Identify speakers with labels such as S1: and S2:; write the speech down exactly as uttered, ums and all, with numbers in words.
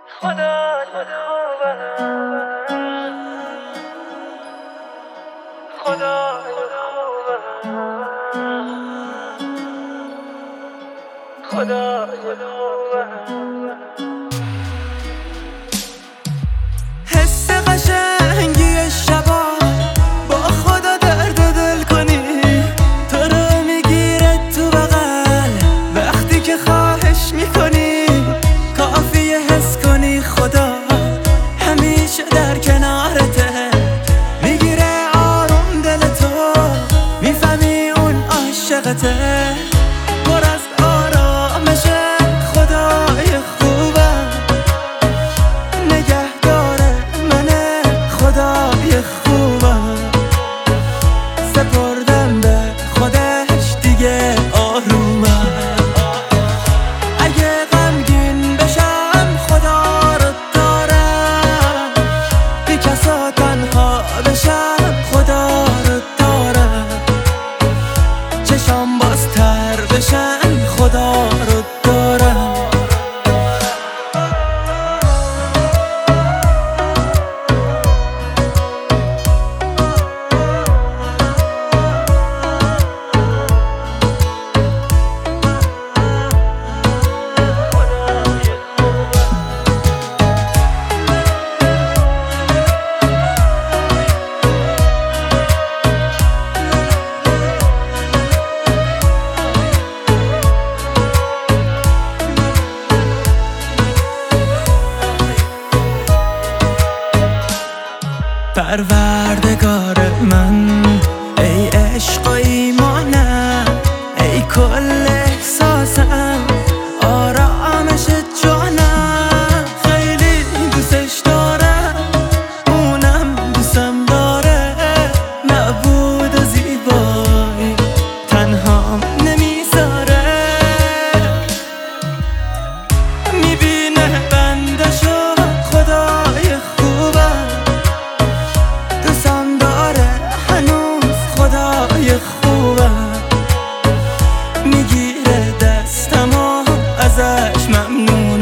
S1: خدای خوبه، خدای خوبه، خدای خوبه.
S2: حس قشنگی شبا با خدا درد دل کنی، تو رو میگیره تو بغل وقتی که خواهش میکنی. کافیه حس کنی خدا همیشه در کنارته، میگیره آروم دل تو، میفهمی اون عاشقته. پر از آرامشه خدای خوبه، نگهداره منه خدای خوبه. سپردم به خودش دیگه آرومه. اگه غمگین بشم خدا رو دارم، بی کسا تنها بشم خدا رو دارم. چشام بازتر بشن خدا رو دارم. پروردگار من، ای عشق و ایمانم، ای کل احساسم، آرامش جانم. خیلی دوستش دارم، اونم دوستم داره. معبود و زیبایی تنهام نمیذاره، میبینه بندشو خدای خوبه. دوستم داره هنوز خدای خوبه، میگیره دستمو ازش ممنون.